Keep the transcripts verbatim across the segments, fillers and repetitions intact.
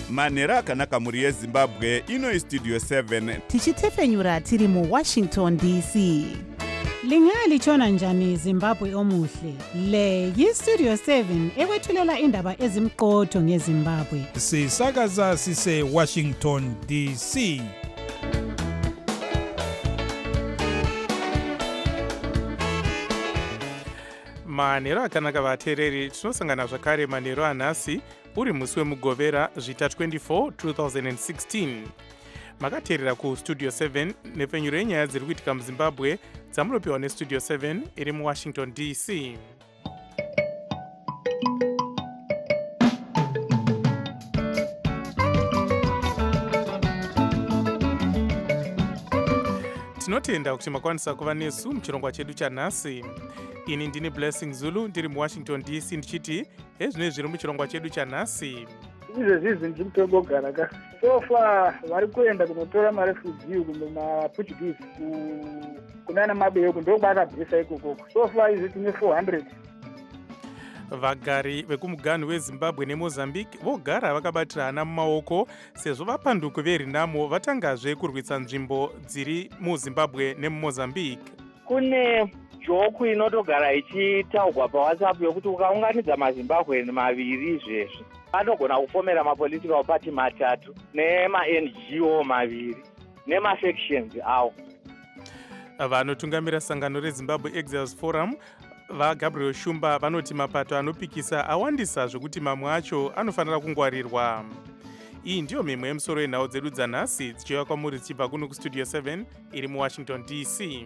manhero akanaka mhuri yezimbabwe. Ino istudio seven tichitefenyura tiri muwashington D C. Lingalitshona njani Zimbabwe omuhle? Le yistudio seven ekwethulela indaba ezimqotho ngeZimbabwe. Sisakaza sise Washington D C. Manhero akanaka vateereri, tinosangana zvakare manhero anhasi uri musi wemugovera zvita twenty-four twenty sixteen. Makateerera kustudio seven nepfenyuro yenyaya dziri kuitika muZimbabwe dzamunopiwa nestudio seven iri muWashington D C. Tinotenda kuti makwanisa kuva nesu muchirongwa chedu chanhasi. Ini ndini Blessing Zulu ndiri muWashington D C ndichiti ezvino zviri muchirongwa chedu chanhasi. Izvezvi ndimutogogara ka sofa vari kuenda kunotora marefugee kumaportuguese kunana mabeyo ndokwaakabvisa ikoko sofa izi tine four hundred. Vagari vekumuganhu weZimbabwe neMozambique vogara vakabatirana mumaoko sezvo vapanduko veRenamo vatangazve kurwisa nzvimbo dziri muZimbabwe nemuMozambique. Kune joku inotogara ichitaugwa paWhatsApp yokuti ukaunganidza maZimbabwe maviri izvezvi anogona kufomera mapolitical party matatu nema-N G O maviri nemafactions awo. Vanotungamira sangano reZimbabwe Exiles Forum vaGabriel Shumba vanoti mapato anopikisa awandisa zvokuti mamwe acho anofanira kungwarirwa. Iyi ndiyo mimwe yemusoro yenhau dzedu dzanhasi dzichiuya kwamuri dzichibva kuno kustudio seven iri muWashington D C.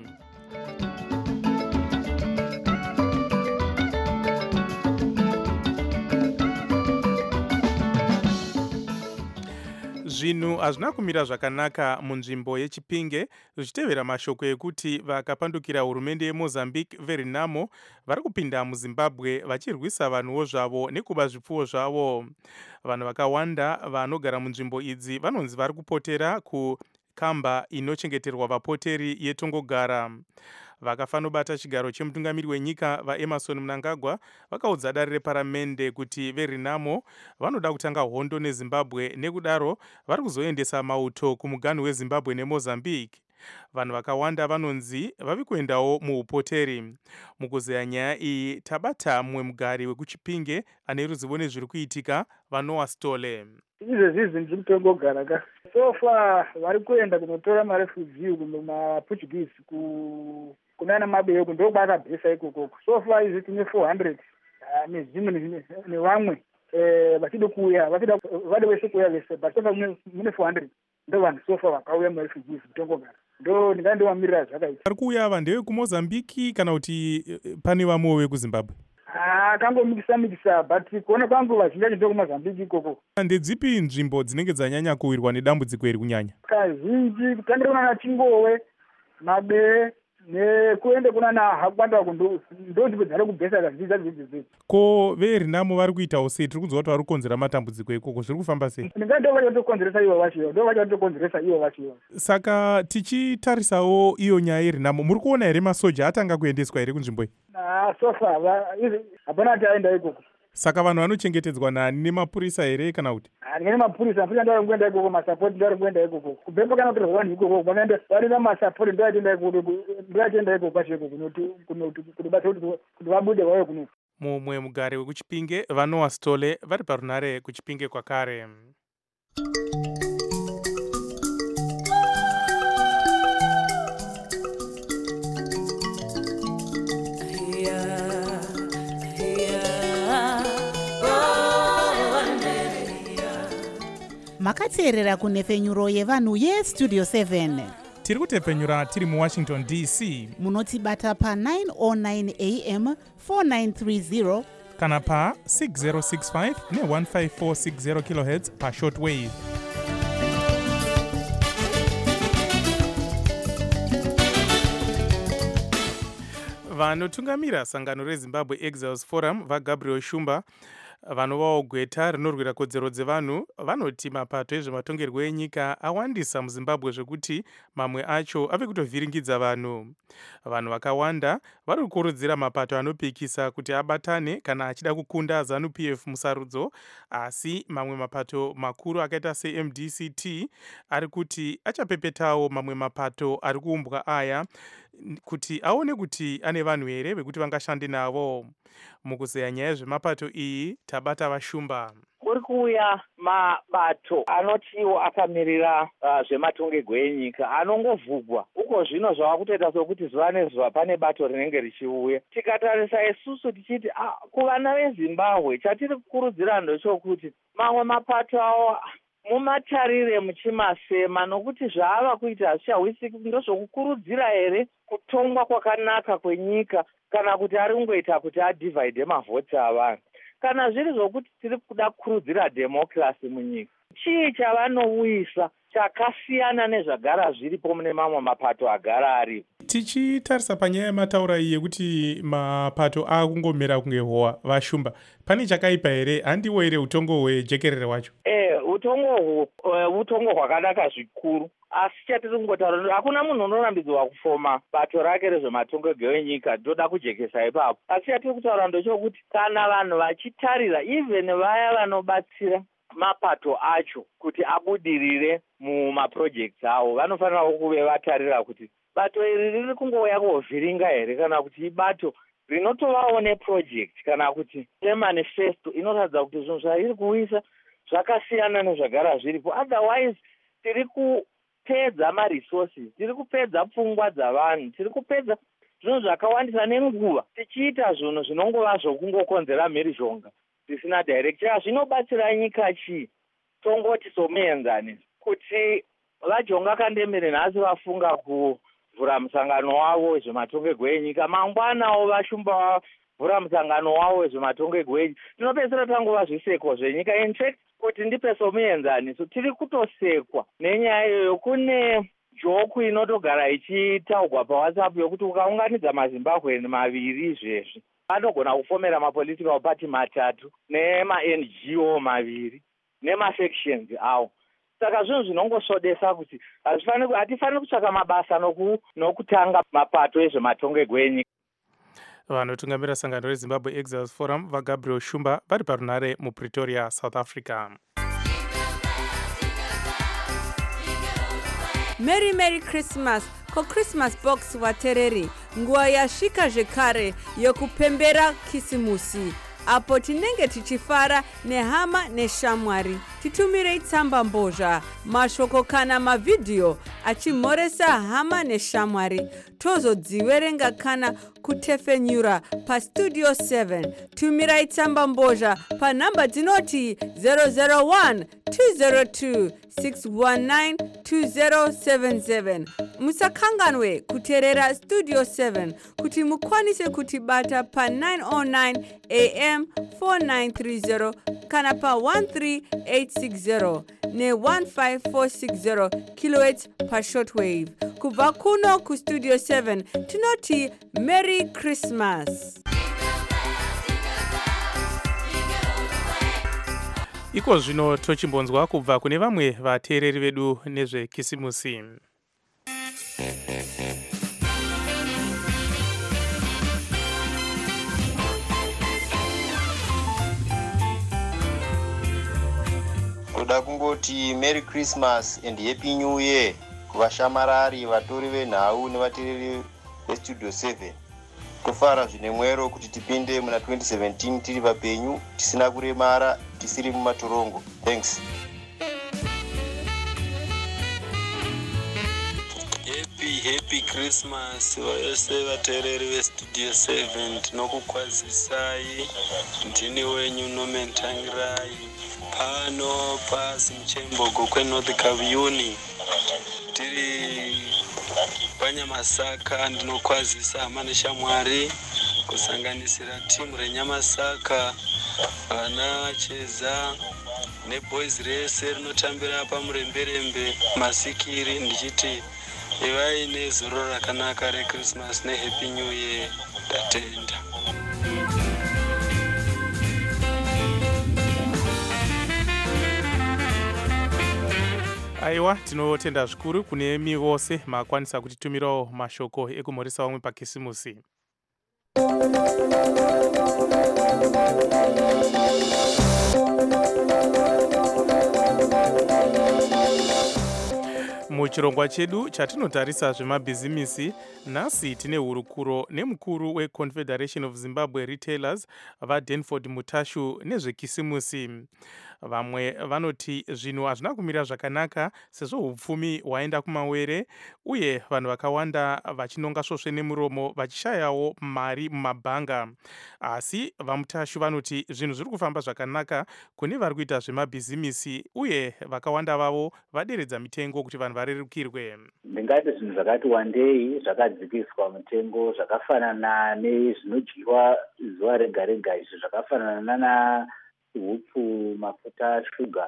Zvinhu hazvina kumira zvakanaka munzvimbo yeChipinge zvichitevera mashoko ekuti vakapandukira hurumende yeMozambique veRenamo vari kupinda muZimbabwe vachirwisa vanhuwo zvavo nekuba zvipfuwo zvavo. Vanhu vakawanda vanogara munzvimbo idzi vanonzi vari kupotera kukamba inochengeterwa vapoteri yeTongogara. Vakafanobata chigaro chemutungamiri wenyika vaEmerson Mnangagwa vakaudza dare reparamende kuti veRenamo vanoda kutanga hondo neZimbabwe, nekudaro vari kuzoendesa mauto kumuganhu weZimbabwe neMozambique. Vanhu vakawanda vanonzi vavi kuendawo muupoteri. Mukuzeya nyaya iyi tabata mumwe mugari wekuChipinge ane ruzivo nezviri kuitika, vaNoah Stole. Izvezvi ndimutogogara ka sofa vari kuenda kunotora marefugee kumaportuguese kunana mabeyo ndokwaakabvisa ikoko sofa izi tine four hundred nezvimwe nevamwe vachida kuuya vachida vade vese kuuya vese but sofa mune four hundred ndo vanhu sofa vakauya marefugee kutongogara ndo ndingandovamirira zvakaita. Vari kuuya ava ndevekuMozambique kana kuti pane vamwewo vekuZimbabwe? Akangomikisa mikisa but kuona kwangu vazhinji vacho ndokuMozambique ikoko. Ndedzipi nzvimbo dzinenge dzanyanya kuwirwa nedambudziko iri kunyanya? Kazhinji kutangira kunana Chingowe, Mabe nekuende kunana Hakwanda ndo nzvimbo dzari kubhesa kazhinji dzadzidzi. Ko veRenamo vari kuitawo sei? Tiri kuziva kuti vari kukonzera matambudziko ikoko, zviri kufamba sei? Ndinga ndo vacho tokonzeresa ivo vacho ndo vacho tokonzeresa ivo vacho. Saka tichitarisawo iyo nyaya yeRenamo, muri kuona here masoja atanga kuendeswa here kunzvimbo iyi? Ah, sofa hapana kuti aenda ikoko. Saka vanhu vanochengetedzwa nani, nemapurisa here kana kuti? Ndine mapurisa, mapurisa ndari kuenda ikoko, masapoti ndari kuenda ikoko. Kubembo kana kutorwa vanhu ikoko, vanoenda varina masapoti ndo atienda ikoko, ndo atienda ikoko kwacho kuti basa kuti vabude vauye kuno. Mumwe mugari wekuChipinge vaNoah Stole vari parunare kuChipinge kwakare. Makateerera kunefenyuro yevanhu yestudio seven. Tiri kutefenyura tiri muWashington D C. Munotibata pa nine oh nine A M four nine three zero kana pa six zero six five ne one five four six zero kilohertz pa shortwave. Vanotungamira sangano reZimbabwe Exiles Forum vaGabriel Shumba vanovawo gweta rinorwira kodzero dzevanhu vanoti mapato ezvematongerwo enyika awandisa muzimbabwe zvekuti mamwe acho ave kutovhiringidza vanhu. Vanhu vakawanda vari kukurudzira mapato anopikisa kuti abatane kana achida kukunda zanu P F musarudzo, asi mamwe mapato makuru akaita se-M D C T ari kuti achapepetawo mamwe mapato ari kuumbwa aya kuti aone kuti ane vanhu here vekuti vangashande navo. Mukuzeya nyaya zvemapato iyi tabata vashumba. Kuri kuuya mabato anotiwo akamirira uh, zvematongerwo enyika anongovhugwa uko zvino zvava kutoita sokuti zuva nezuva pane bato rinenge richiuya. Tikatarisa isusu tichiti ah, kuvana veZimbabwe chatiri kukurudzira ndochokuti mamwe mapato awo mumatarire muchimasema nokuti zvaava kuita hazvichawisiki. Ndozvokukurudzira here kutongwa kwakanaka kwenyika kana kuti ari kungoita kuti adivhaidhe mavhoti avanhu? Kana zviri zvokuti tiri kuda kukurudzira demokirasi munyika, chii chavanouyisa chakasiyana nezvagara zviripo mune mamwe mapato agara aripo? Tichitarisa panyaya yemataura iyi yekuti mapato akungomera kunge howa, vashumba, pane chakaipa here? Handiwo here utongo hwejekerere wacho? Eh, utongo uh, utongo hwakanaka zvikuru, asi chatiri kungotaura hakuna munhu unorambidzwa kufoma bato rake rezvematongerwo enyika ndoda kujekesa ipapo. Asi chatiri kutaura ndochokuti kana vanhu vachitarira even vaya vanobatsira mapato acho kuti abudirire mumaprojects avo vanofanira kuve vatarira kuti bato iri riri kungouya kuovhiringa here kana kuti ibato rinotovawo neproject kana kuti nemanifesto inoratidza kuti zvinhu zvariri kuuyisa zvakasiyana nezvagara zviripo. Otherwise tiri kupedza maresources, tiri kupedza pfungwa dzavanhu, tiri kupedza zvinhu zvakawandisa nenguva tichiita zvinhu zvinongova zvokungokonzera mhirizhonga zvisina direction. Zvinobatsira nyika chii? Tongoti somuenzanisi kuti vajonga kandemere nhasi vafunga kuvhura musangano wavo wezvematongerwo enyika, mangwanawo vashumba vavhura musangano wavo wezvematongerwo enyika, tinopedzisira tangova zviseko zvenyika. In fact kuti ndipe somuenzaniso, tiri kutosekwa nenyaya iyoyo. Kune joku inotogara ichitaugwa pawhatsapp yokuti ukaunganidza mazimbabweni maviri izvezvi anogona kufomera mapolitical party matatu nema-N G O maviri nemafactions awo. Saka zvinhu zvinongosvodesa kuti hatifaniri kutsvaka mabasa nokutanga mapato ezvematongerwo enyika. Vanotungamira sangano reZimbabwe Exiles Forum vaGabriel Shumba vari parunare muPretoria, South Africa. Merry Merry Christmas ko Christmas box watereri, nguva yasvika zvekare yokupembera kisimusi, apo tinenge tichifara nehama neshamwari. Titumirei tsamba mbozha, mashoko kana mavidhiyo achimhoresa hama neshamwari. Tozodziverenga kana kutefenyura pa Studio seven. Tumirai tsamba mbozha pa namba dzinoti zero zero one two zero two six one nine two zero seven seven. Musakanganwe kuteerera Studio seven kuti mukwanise kutibata pa nine oh nine A M four nine three zero kana pa one three eight six zero ne one five four six zero kilohertz pa shortwave. Kubva kuno ku Studio seven tinoti Merry Christmas. Iko zvino tochimbonzwa kubva kune vamwe vateereri vedu nezvekisimusi. Toda kungoti Merry Christmas and Happy New Year kuvashamarari, vatori venhau nevateereri veStudio seven. Tofara zvine mwero kuti tipinde muna twenty seventeen tiri vapenyu, tisina kuremara, tisiri mumatorongo. Thanks. Happy happy Christmas vose vateereri veStudio seven. Tinokukwazisai, ndini wenyu Nomentangirai pano pasi muchembogo kweNorth Kaviyuni tiri paNyamasaka. Ndinokwazisa hama neshamwari kusanganisira timu reNyamasaka, vana Cheza neboys rese rinotambira pamuremberembe masikiri, ndichiti ivai nezuro rakanaka reChristmas neHappy New Year. Tatenda. aiwa tinotenda zvikuru kune mi vose makwanisa kutitumirawo mashoko ekumhoresa vamwe pakisimusi. Muchirongwa chedu chatinotarisa zvemabhizimisi, nhasi tine hurukuro nemukuru weConfederation of Zimbabwe Retailers vaDanford Mutashu nezvekisimusi. Vamwe vanoti zvinhu hazvina kumira zvakanaka sezvo hupfumi hwaenda kumawere uye vanhu vakawanda vachinonga svosve nemuromo vachishayawo mari mumabhanga. Asi vaMutashu vanoti zvinhu zviri kufamba zvakanaka kune vari kuita zvemabhizimisi uye vakawanda vavo vaderedza mitengo kuti vanhu varerukirwe. Ndingati zvinhu zvakati wandei zvakadzikiswa mutengo zvakafanana nezvinodyiwa zuva rega rega, izvo zvakafanana na hupfu, mafuta, shuga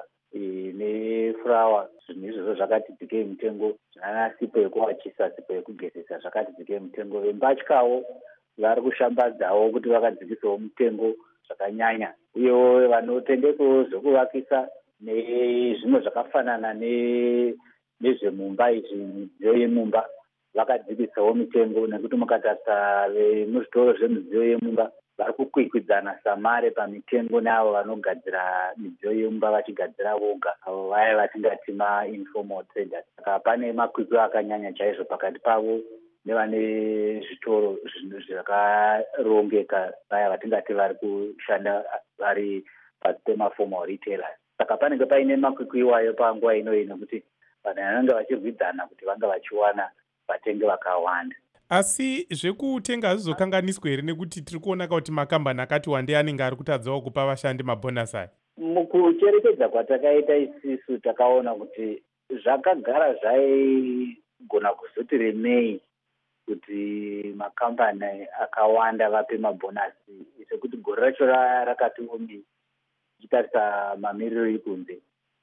nefurawa. Zvinhu izvozvo zvakati dzikei mutengo, zvinana sipo yekuwachisa, sipo yekugezesa zvakati dzikei mutengo. Vembatyawo vari kushambadzawo kuti vakadzikisawo mutengo zvakanyanya, uyewo vanotengesawo zvekuvakisa nezvimwe zvakafanana nezvemumba, izvi midziyo yemumba vakadzikisawo mitengo, nekuti mukatarisa vemuzvitoro zvemidziyo yemumba vari kukwikwidzana samare pamitengo neavo vanogadzira midziyo yemumba vachigadzira voga, avo vaya vatingati ma-informal traders. Saka pane makwikwi akanyanya chaizvo pakati pavo nevane zvitoro zvakarongeka, vaya vatingati vari kushanda vari pasi pemaformal retailers. Saka panenge paine makwikwi iwayo panguva inoyi nekuti vanhu vanenge vachirwidzana kuti vanga vachiwana vatengi vakawanda. Asi zvekutenga hazvizokanganiswa here nekuti tiri kuona kuti makambani akati wandei anenge ari kutadzawo kupa vashandi mabhonasi aya? Mukucherechedza kwatakaita isisu takaona kuti zvakagara zvaigona kuzoti remei kuti makambani akawanda vape mabhonasi, sekuti gore racho rakati omei tichitarisa mamiriro ekunze.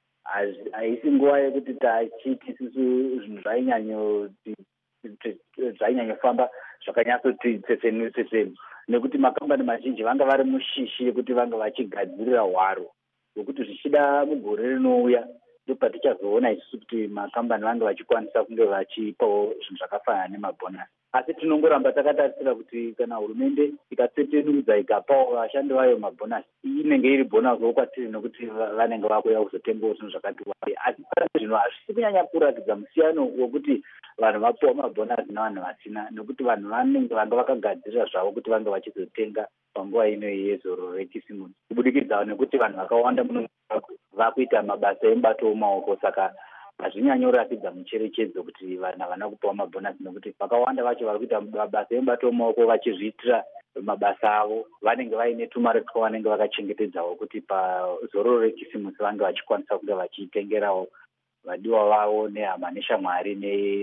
Haisi nguva yekuti tachiti isusu zvinhu zvainyanyoti zvainyanyofamba zvakanyatsoti tsetsenu tsetsenu, nekuti makambani mazhinji vanga vari mushishi yekuti vanga vachigadzirira hwaro hwekuti zvichida mugore rinouya ndopatichazoona isusu kuti makambani vanga vachikwanisa kunge vachipawo zvinhu zvakafanana nemabhonasi. Asi tinongoramba takatarisira kuti kana hurumende ikatsetenudza ikapawo vashandi vayo mabhonasi, inenge iri bhonasawo kwatiri nekuti vanenge vakuya kuzotengawo zvinhu zvakati wandei. Asi pane zvinhu hazvisi kunyanya kuratidza musiyano wekuti vanhu vapiwa mabhonasi navanhu vasina, nekuti vanhu vanenge vanga vakagadzirira zvavo kuti vange vachizotenga panguva inoyi yezororo rekisimusi, kubudikidza nekuti vanhu vakawanda muno vakuita mabasa emubato wemaoko. Saka hazvinyanyoratidza mucherechedzo kuti vanhu havana kupiwa mabhonasi, nekuti vakawanda vacho vari kuita mabasa emubato wemaoko vachizviitira mabasa avo, vanenge vaine tumari twavo vanenge vakachengetedzawo kuti pazororo rekisimusi vange vachikwanisa kunge vachitengerawo vadiwa vavo nehama neshamwari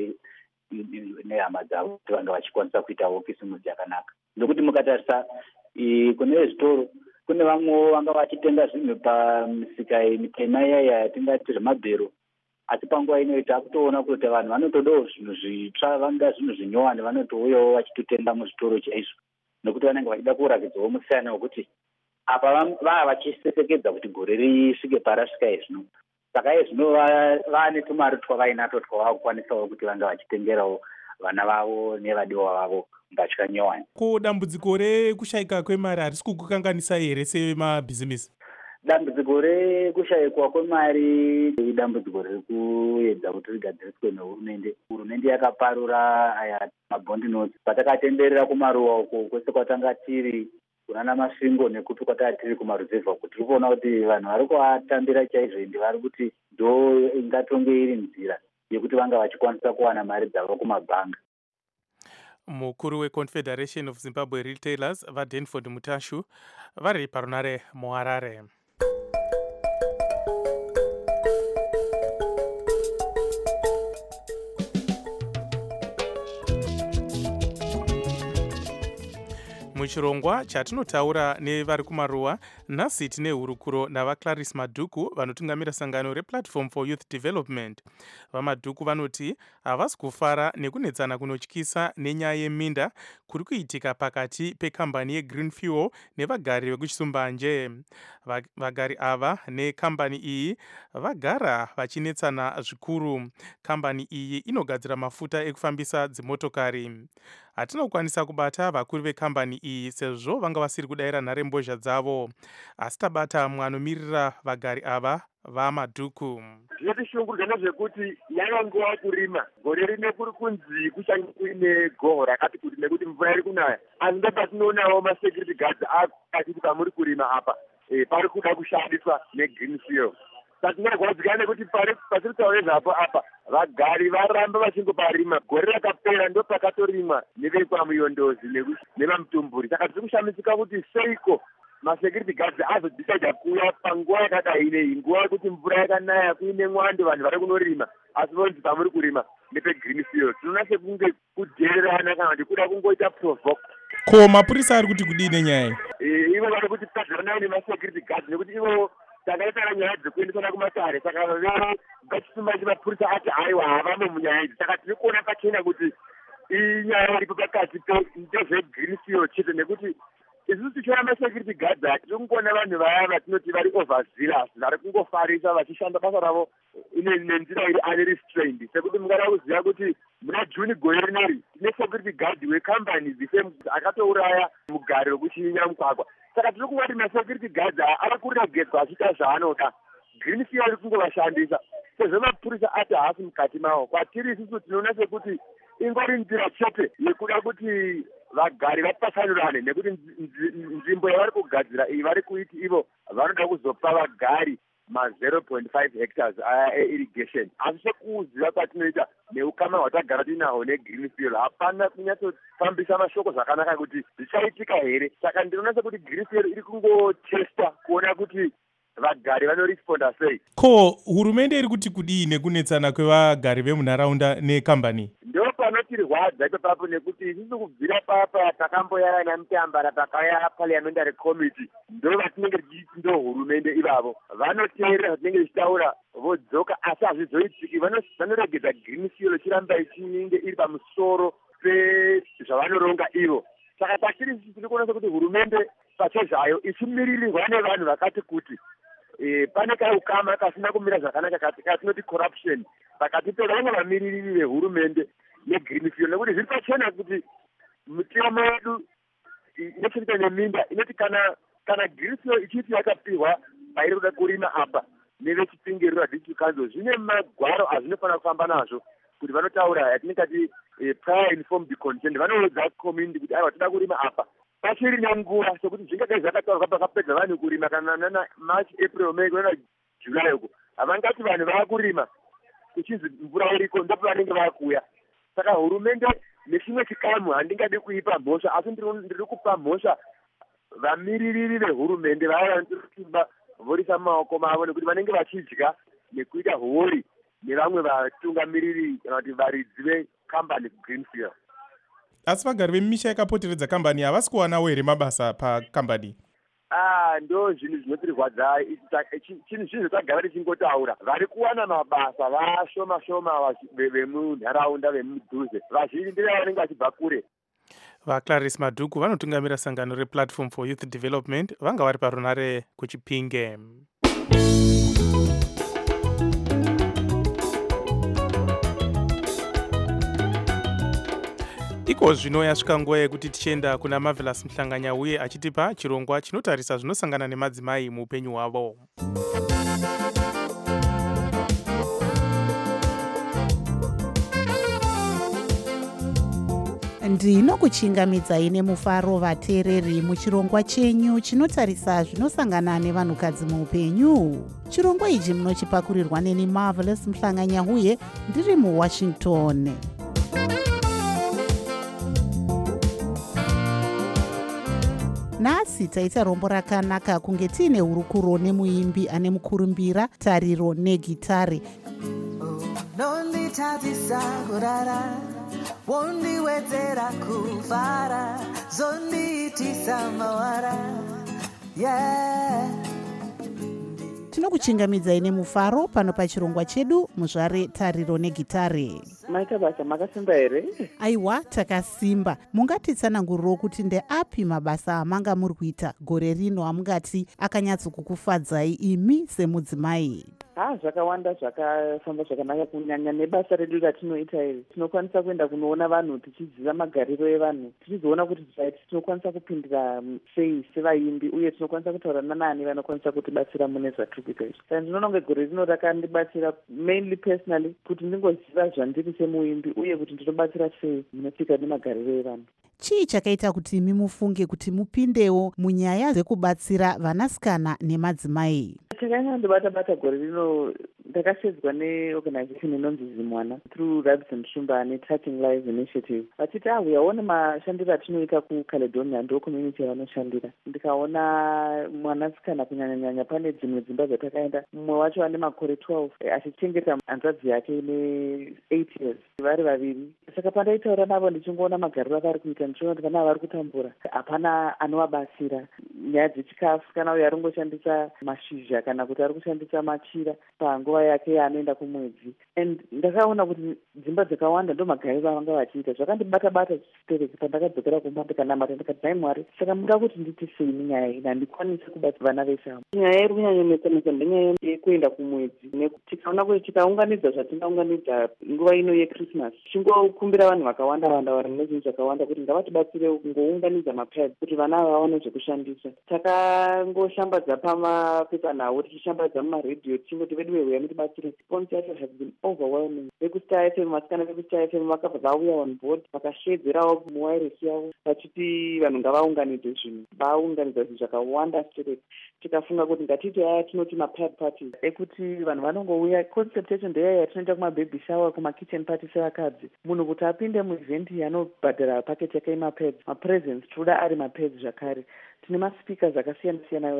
nehama dzavo kuti vange vachikwanisa kuitawo kisimusi yakanaka. Nokuti mukatarisa kune zvitoro kune vamwewo vanga vachitenga zvinhu pamisika mitema iyaya yatingati zvemabhero, asi panguva inoyi takutoona kuti vanhu vanotodawo zvinhu zvitsva, vanga zvinhu zvinyowani vanotouyawo vachitotenga muzvitoro chaizvo, nokuti vanenge vachida kurakidzawo musiyana wekuti apa vava vachisesekedza kuti gore risvike parasvika izvino. Saka izvino vaane tumari twavainato twavakukwanisawo kuti vanga vachitengerawo vana vavo nevadiwa vavo mbatya nyowani. Ko dambudziko rekushayika kwemari harisi kukukanganisa here semabhizimisi? Dambudziko rekushayikwa kwemari idambudziko riri kuedza kuti rigadziriswe nehurumende. Hurumende yakaparura aya mabondi notes patakatenderera kumaruwa uko kwese kwatanga tiri kunana masvingo nekuti kwatanga tiri kumaruzevha, kuti tiri kuona kuti vanhu vari kuatambira chaizvo, ende vari kuti ndo ingatonge iri nzira yekuti vanga vachikwanisa kuwana mari dzavo kumabhanga. Mukuru weConfederation of Zimbabwe Retailers vaDanford Mutashu vari parunare muHarare. muchirongwa chatinotaura nevari kumaruwa, nhasi tine hurukuro navaClarice Madhuku vanotungamira sangano rePlatform for Youth Development. VaMadhuku vanoti havasi kufara nekunetsana kunotyisa nenyaya yeminda kuri kuitika pakati pekambani yeGreen Fuel nevagari vekuchisumbanje. Vagari ava nekambani iyi vagara vachinetsana zvikuru. Kambani iyi inogadzira mafuta ekufambisa dzimotokari. Hatinokwanisa kubata vakuru vekambani iyi sezvo vanga vasiri kudaira nharembozha dzavo, asi tabata mwanomiririra vagari ava vaMadhuku. Zvinotishungurudza ndezvekuti yava nguva kurima. Gore rine kuri kunzi kuchange kuine goho rakati kuti nekuti mvura iri kunaya. Asi ndopatinoonawo masecurity guards akati pamuri kurima apa e, pari kuda kushandiswa neGreen Fuel. Patinorwadzika nekuti pasiri kutaura apo apa vagari varamba vachingoparima. Gore rakapera ndo pakatorimwa nevekwaMuyondozi nevaMutumburi. Saka tiri kushamisika kuti seiko masecurity guards azodecide kuuya panguva yakadai inei, nguva yekuti mvura yakanaya kuine mwando vanhu vari kunorima, asi vonzi pamuri kurima nepeGreen Fuel. Tinoona sekunge kudhererana kana kuti kuda kungoita provoke. Ko mapurisa ari kuti kudii nenyaya iyi? Ivo vari kuti tadziranawo nemasecurity guards nekuti ivo takaitana nyaya dzekuendesana kumatare. Saka vachisumbanji mapurisa ati haiwa havamo munyaya idzi. Saka tiri kuona pachena kuti inyaya iripo pakati ndezveGreen Fuel chete, nekuti isusu tichiona masecurity guards hatiri kungoona vanhu vaya vatinoti vari overzealous vari kungofarisa vachishanda basa ravo nenzira iri unrestrained. Sekuti mungada kuziva kuti muna Juni gore rineri tine security guard wekambani dzifem akatouraya mugari wekuchinya mugwagwa. Saka tiri kuona kuti masecurity guards ari kuregedzwa achiita zvaanoda. Green Fuel iri kungovashandisa sezvo mapurisa ati haasi mukati mavo. Kwatiri isusu tinoona sekuti ingori nzira chete yekuda kuti vagari vapatsanurane, nekuti nzvimbo yavari kugadzira iyi vari kuiti ivo vanoda kuzopa vagari ma zero point five hectares aya eirrigation. Asi sekuziva kwatinoita neukama hwatagara tinahwo neGreen Fuel hapana kunyatsofambisa mashoko zvakanaka kuti zvichaitika here. Saka ndinoona sekuti Green Fuel iri kungotesta kuona kuti vagari vanoresponda sei. Ko hurumende iri kuti kudii nekunetsana kwevagari vemunharaunda nekambani? Ndo panotirwadza ipapapo nekuti isusu kubvira papa takamboyara namutambara pakauya parliamentary committee ndo vatinenge tichiti ndo hurumende ivavo vanoteerera zvatinenge tichitaura vodzoka, asi hazvizoitiki. Vanoregedza Green Fuel ichiramba ichinge iri pamusoro pezvavanoronga ivo. Saka patiri tiri kuona kuti hurumende pachezvayo ichimiririrwa nevanhu vakati kuti e, pane kaukama kasina kumira zvakanaka katinoti corruption pakati pevamwe vamiririri vehurumende neGreen Fuel, nekuti zviri pachena kuti mitemo yedu inochengeta neminda inoti kana kana Green Fuel ichiti yakapihwa pairi kuda kurima apa nevechipinge district council zvine magwaro azvinofanira kufamba nazvo kuti vanotaura yatinenge tati prior informed consent. Vanoudza community kuti aiwa toda kurima apa pachiri nenguva, sekuti zvingadai zvakataurwa pakapedza vanhu kurima kana nana March, April, May kuenda July uko havangati vanhu vakurima kuchinzi mvura iriko ndipo vanenge vakuya. Saka hurumende nechimwe chikamu handingadi kuipa mhosva, asi ndiri kupa mhosva vamiririri vehurumende vaya vanotiba vorisa maoko mavo nekuti vanenge vachidya nekuita hori nevamwe vatungamiriri kana kuti varidzi vekambani Green Fuel. Asi vagari vemisha yakapoteredza kambani havasi kuwanawo here mabasa pakambani? Ah, ndo zvinhu zvinotirwadza. Chinhu zvinhu zvatagara tichingotaura, vari kuwana mabasa vashoma shoma vemunharaunda vemudhuze, vazhinji ndeve vanenge vachibva kure. VaClarice Madhuku vanotungamira sangano rePlatform for Youth Development vanga vari parunare kuChipinge. Iko zvino yasvika nguva yekuti tichienda kuna Marvelous Mhlanganya uye achitipa chirongwa chinotarisa zvinosangana nemadzimai muupenyu hwavo. ndinokuchingamidzai nemufaro vateereri muchirongwa chenyu chinotarisa zvinosangana nevanhukadzi muupenyu. Chirongwa ichi munochipakurirwa neni Marvelous Mhlanganya uye ndiri muWashington. Nhasi taita rombo rakanaka kunge tiine hurukuro nemuimbi ane mukurumbira, tariro negitari. Wondiwedzera kufara, zondi kuitisa mawara yeah. Tinokuchingamidzai nemufaro pano pachirongwa chedu muzvare tariro negitare. Maita basa makasimba here? Aiwa, takasimba. Mungatitsananguriro kuti ndeapi mabasa amanga muri kuita gore rino amungati akanyatsokukufadzai imi semudzimai? Ha, zvakawanda zvakafamba zvakanaka kunyanya nebasa redu ratinoita iri. Tinokwanisa kuenda kunoona vanhu tichiziva magariro evanhu. Tichizoona kuti tinokwanisa kupindira sei sevaimbi uye tinokwanisa kutaura nanani vanokwanisa kutibatsira mune zvatiri kuita izvi. Saka ndinoona kunge gore rino rakandibatsira mainly personally kuti ndingoziva zvandiri semuimbi uye kuti ndinobatsira sei munotsika nemagariro evanhu. Chii chakaita kuti imi mufunge kuti mupindewo munyaya dzekubatsira vanasikana nemadzimai? Chakanyanya ndibata-bata gore rino ndakashedzwa neorganization inonzi Zimwana through Rabson Shumba neTouching Lives Initiative. Vachiti ah, uyaona mashandiro atinoita kuCaledonia ndo community yavanoshandira. Ndikaona mwanasikana kunyanya-nyanya pane dzimwe dzimba dzatakaenda. Mumwe wacho ane makore twelve achichengeta hanzvadzi yake ne eight years. Vari vaviri. Saka pandaitaura navo ndichingoona magariro avari kuita ndichiona kuti vana vari kutambura. Hapana anovabatsira. Nyaya dzechikafu kana uyo ari kungoshandisa mashizha kana kuti ari kushandisa machira panguva yake yaanoenda kumwedzi. And ndakaona kuti dzimba dzakawanda ndo magariro avanga vachiita. Zvakandibata-bata chichipereki pandakadzokera kumba ndikanamata ndikati dai Mwari, saka muda kuti nditi sei munyaya iyi handikwanise kubatsira vana vese ava. Nyaya iri kunyanyonetsa ndenyaya yekuenda kumwedzi. Tikaona kuti tikaunganidza zvatingaunganidza nguva ino yeChristmas, tichingokumbira vanhu vakawanda wanda vari nezvinhu zvakawanda kuti ngavatibatsire kungounganidza mapads kuti vana ava vaone zvekushandisa. Takangoshambadza pamapepanhau tichishambadza mumaredhiyo tichingoti vedu wewe mutibatsire. Response yacho has been overwhelming. Vekustar F M, vasikana vekustar F M vakabva vauya on board vakashedzerawo muwiresi yavo vachiti vanhu ngavaunganidze zvinhu. Vaunganidza zvinhu zvakawanda straight. Tikafunga kuti ngatiite aya tinoti mapad parties ekuti vanhu vanongouya. Concept yacho ndeyaya yatinoita kumababy shower, kumakitchen party sevakadzi. Munhu kuti apinde muevhenti anobhadhara paketi yake mapads, mapresents toda ari mapads zvakare. Tine maspeakers akasiyana-siyana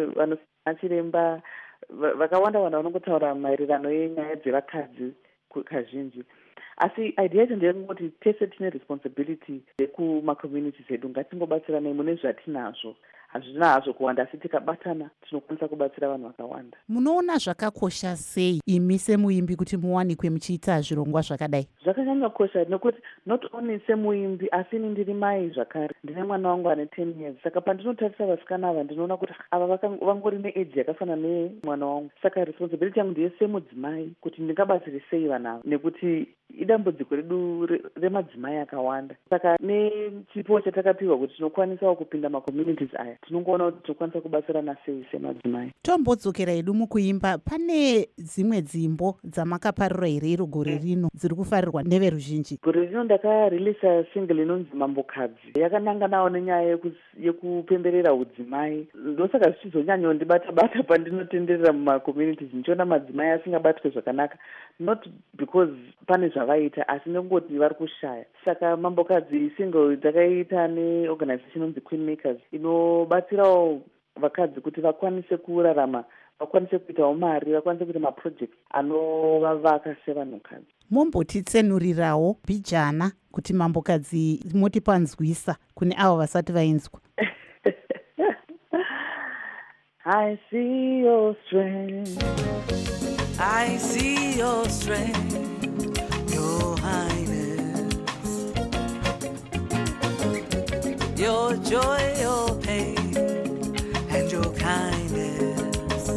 vanachiremba vakawanda wanda vanongotaura maererano enyaya dzevakadzi kazhinji. Asi idea yacho ndeyekungoti tese tine responsibility yekumacommunities edu, ngatingobatsiranai mune zvatinazvo. Hazvina hazvo kuwanda asi tikabatana tinokwanisa kubatsira vanhu vakawanda. Munoona zvakakosha sei imi semuimbi kuti muwanikwe muchiita zvirongwa zvakadai? Zvakanyanya kosha nekuti not only semuimbi asi ini ndiri mai zvakare. Ndine mwana wangu ane ten years. Saka pandinotarisa vasikana ava ndinoona kuti ava vangori neage yakafanana nemwana wangu. Saka responsibility yangu ndiye semudzimai kuti ndingabatsire sei vana ava nekuti idambudziko redu remadzimai akawanda. Saka nechipo chatakapiwa kuti tinokwanisawo kupinda macommunities aya tinongoona kuti tinokwanisa kubatsirana sei semadzimai. Tombodzokera hedu mukuimba, pane dzimwe dzimbo dzamakaparura here iro gore rino dziri kufarirwa neveruzhinji? Gore rino ndakareleasa single inonzi Mambokadzi. Yakananganawo nenyaya yekupemberera udzimai. Ndosaka zvichizonyanya ndibata-bata pandinotenderera mumacommunities ndichiona madzimai asingabatwe zvakanaka, not because pane zvavaita asi nekungoti vari kushaya. Saka Mambokadzi single dzakaita neorganization inonzi Queen Makers inobatsirawo vakadzi kuti vakwanise kurarama, vakwanise kuitawo mari, vakwanise kuita maprojects anovavaka sevanhukadzi. Mombotitsenurirawo bijana kuti Mambokadzi motipanzwisa kune avo vasati vainzwa. I see your strength, I see your strength, your highness, your joy, your pain, and your kindness.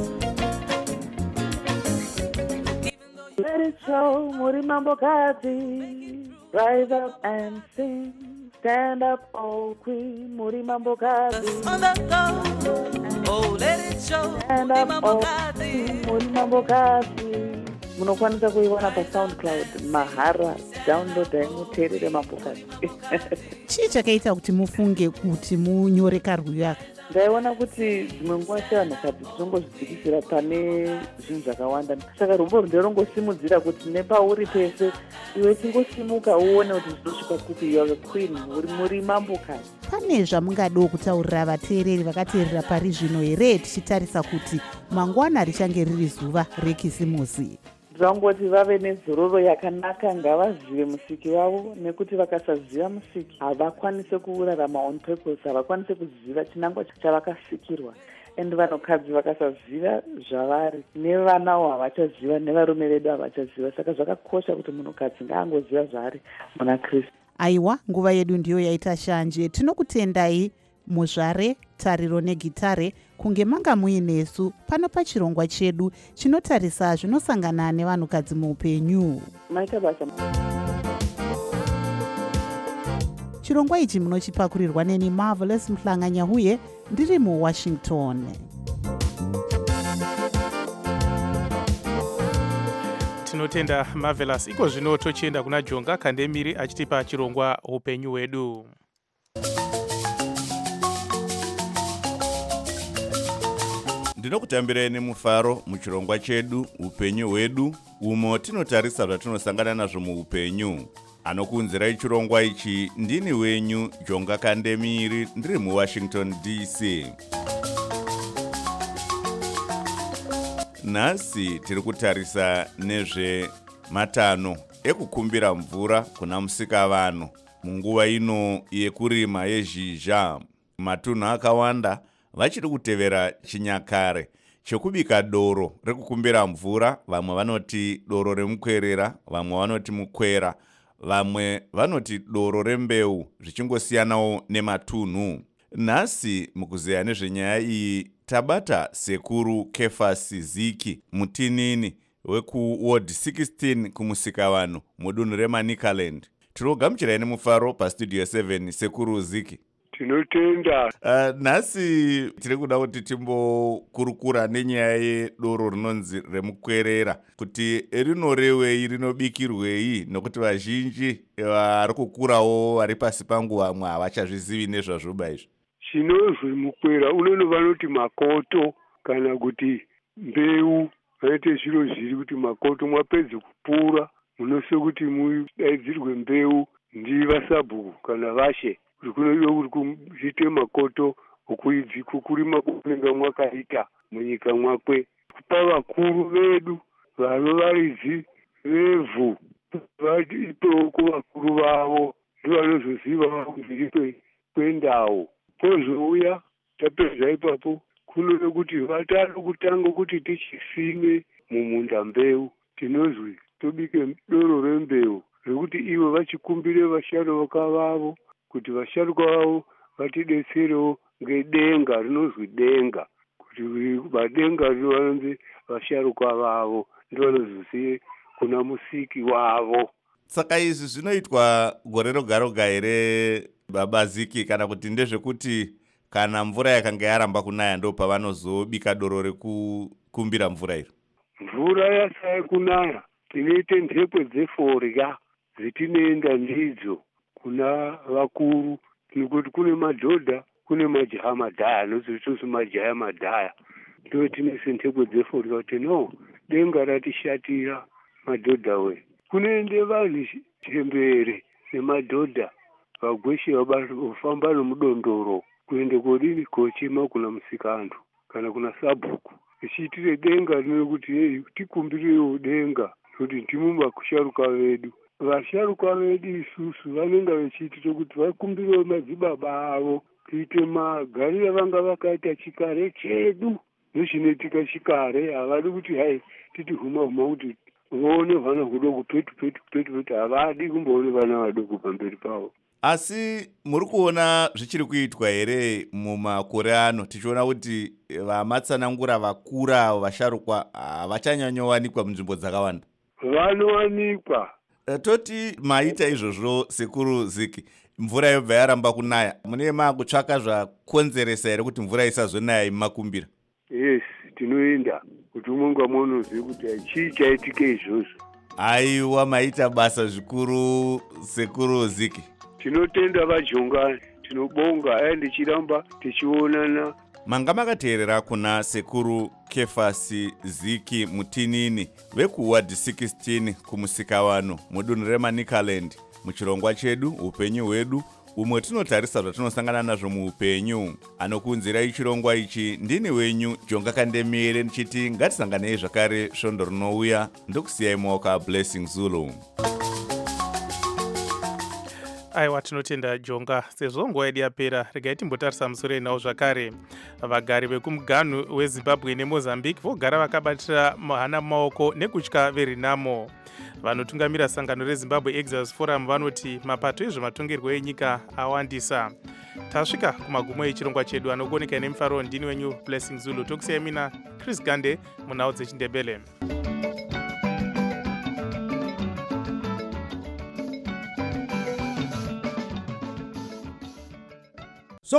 Let it show, Muri Mambokadzi, rise up and sing. Stand up, oh Queen, Muri Mambokadzi. On the go, oh let it show, Stand up, oh Queen, Muri Mambokadzi. Munokwanisa kuiwana pa SoundCloud mahara, download muteerere Mambokadzi. Chii chakaita kuti mufunge kuti munyore karwiyo aka? Ndaiona kuti dzimwe nguva sevanhukadzi tinongozvidzikisira pane zvinhu zvakawanda. Saka rumbo nderongosimudzira kuti nepauri pese iwe chingosimuka uone kuti zvinosvika kuti you are a queen, muri Mambokadzi. Pane zvamungadiwo kutaurira vateereri vakateerera pari zvino here tichitarisa kuti mangwana richange riri zuva rekisimusi? zvangoti vave nezororo yakanaka, ngavazive musiki wavo, nekuti vakasaziva musiki havakwanise kurarama on purpose, havakwanise kuziva chinangwa chavakasikirwa. And vanhukadzi vakasaziva zvavari, nevanawo havachaziva, nevarume vedu havachaziva. Saka zvakakosha kuti munhukadzi ngaangoziva zvaari muna Kristu. Aiwa, nguva yedu ndiyo yaita shanje. Tinokutendai muzvare, tariro negitare kunge manga muinesu pano pachirongwa chedu chinotarisa zvinosangana nevanhukadzi muupenyu. Maita basa. Chirongwa ichi munochipakurirwa neni Marvelous Mhlanganya huye ndiri muWashington. Tinotenda Marvelous. Iko zvino tochienda kuna Jonga Kandemiri achitipa chirongwa upenyu hwedu. Ndinokutambirei nemufaro muchirongwa chedu upenyu hwedu, umo tinotarisa zvatinosangana nazvo muupenyu. Anokunzirai chirongwa ichi ndini wenyu Jonga Kandemiri, ndiri muWashington D C. Nhasi tiri kutarisa nezvematanho ekukumbira mvura kuna musikavanhu munguva ino yekurima yezhizha. Matunhu akawanda vachiri kutevera chinyakare chekubika doro rekukumbira mvura. Vamwe vanoti doro remukwerera, vamwe vanoti mukwera, vamwe vanoti doro rembeu, zvichingosiyanawo nematunhu. Nhasi mukuzeya nezvenyaya iyi tabata sekuru Kefasi Ziki mutinini wekuward sixteen kumusikavanhu mudunhu reManicaland. Tinogamuchirai nemufaro pastudio seven sekuru Ziki. Tinotenda. Uh, nhasi tiri kuda kuti timbokurukura nenyaya yedoro rinonzi remukwerera, kuti rinorewei, rinobikirwei, nokuti vazhinji vari kukurawo vari pasi pangu vamwe havachazvizivi nezvazvoba izvi. Chinozwi mukwera unono vanoti makoto kana kuti mbeu, vanoite zviro zviri kuti makoto mwapedze kupura munose kuti mudaidzirwe mbeu ndivasabhuku kana vashe, kuti kunodiwa kuti kuite makoto okuidziko kurima kunenge mwakaita munyika mwakwe, kupa vakuru vedu vanovaridzi vevhu vaipewo kuvakuru vavo ndivanozoziva zviri kwendawo. Kozouya tapedza ipapo kunode kuti vatano kutanga kuti tichisime mumunda mbeu, tinozwi tobike doro rembeu rekuti ivo vachikumbire vasharuka vavo kuti vasharuka vavo vatidetserewo ngedenga rinozwi denga, kuti vadenga rinovanzi vasharuka vavo ndivanozozive kuna musiki wavo. Saka izvi zvinoitwa gore roga roga here Baba Ziki, kana kuti ndezvekuti kana mvura yakanga yaramba kunaya ndo pavanozobika doro rekukumbira mvura iri? Mvura yasaya kunaya tinoite nhepo dzeforya dzitinoenda ndidzo kuna vakuru, nekuti kune madhodha kune majaha madhaya, nozoitozi majaha madhaya, ndo tinese nhepo dzeforya kuti no denga ratishatira madhodha we. Kunoende vanhu chembere nemadhodha vagweshe vafamba nomudondoro kuende kodini kochema kuna musikaantu kana kuna sabhuku, ichiitire denga rino kuti hey, tikumbirirewo denga kuti ndimo vakusharuka vedu. Vasharuka vedu isusu vanenge vachiitire kuti vakumbirewo madzibaba avo kuite magariro vanga vakaita chikare chedu nechinoitika chikare. Havadi kuti hai titi huma huma kuti voone vana hudoko petu petu petu petu, havadi kumboone vana vadoko pamberi pavo. Asi muri kuona zvichiri kuitwa here mumakore ano, tichiona kuti vamatsanangura vakura vasharukwa havachanyanyowanikwa munzvimbo dzakawanda? Vanowanikwa. Toti maita izvozvo sekuru Ziki, mvura yobva yaramba kunaya, mune makutsvaka zvakonzeresa here kuti mvura isazonaya imakumbira? Yes, tinoenda kuti umwe ngamwe unozive kuti chii chaitike izvozvo. Aiwa, maita basa zvikuru sekuru Ziki. Tinotenda vaJonga, tinobonga aya ndichiramba tichionana. Manga makateerera kuna sekuru Kefasi Ziki mutinini vekuward sixteen kumusikavano mudunhu reManicaland muchirongwa chedu upenyu hwedu, umwe tinotarisa zvatinosangana nazvo muupenyu. Anokunzirai chirongwa ichi ndini wenyu Jonga Kandemire ndichiti ngatisanganei zvakare svondo rinouya. Ndokusiyai maoko aBlessing Zulu. Aiwa, tinotenda Jonga. Sezvo nguva yedu yapera, regai timbotarisa musoro enawo zvakare. Vagari vekumuganhu weZimbabwe neMozambique vogara vakabatira hana mumaoko nekutya veRenamo. Vanotungamira sangano reZimbabwe Exodus Forum vanoti mapato ezvematongerwo enyika awandisa. Tasvika kumagumo echirongwa chedu. Anogoneka nemufaro ndini wenyu Blessing Zulu. Tokusiyai mina Chris Gande munhau dzechiNdebele.